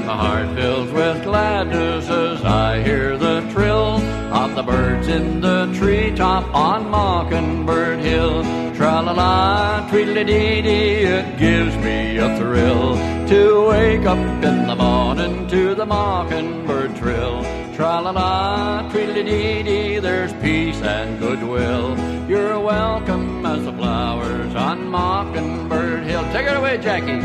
my heart fills with gladness as I hear the trill of the birds in the treetop on Mockingbird Hill. Tra-la-la, tweedledee-dee, it gives me a thrill to wake up in the morning to the mockingbird trill. Tra-la-la, tweedledee-dee, there's peace and goodwill. You're welcome as the flowers on Mockingbird Hill. Take it away, Jackie.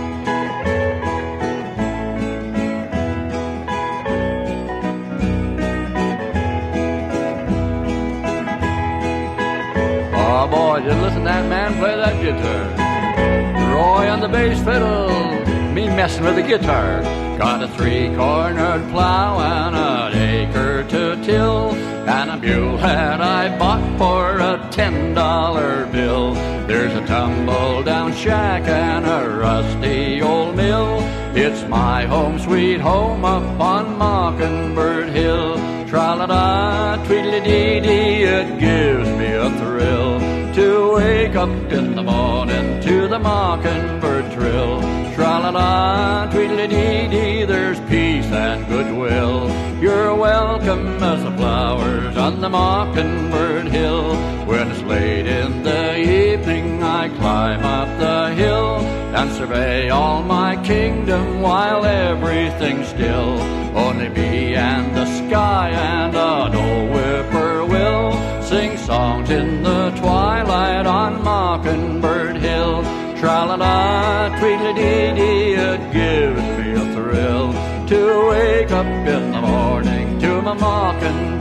Oh boy, just listen to that man play that guitar. Roy on the bass fiddle, me messing with the guitar. Got a three-cornered plow and an acre to till, and a mule that I bought for a $10 bill. There's a tumble-down shack and a rusty old mill. It's my home sweet home up on Mockingbird Hill. Tra-la-la, tweedledee-dee, it gives me a thrill to wake up in the morning to the mockingbird trill. Tra-la-la, tweedledee-dee, there's peace and goodwill. You're welcome as the flowers on the Mockingbird Hill. When it's late in the evening, I climb up the hill and survey all my kingdom while everything's still. Only me and the sky and an old whippoorwill sing songs in the twilight on Mockingbird Hill. Tra-la-la, tweedledee-dee, it gives me a thrill to wake up in the morning to my mockingbird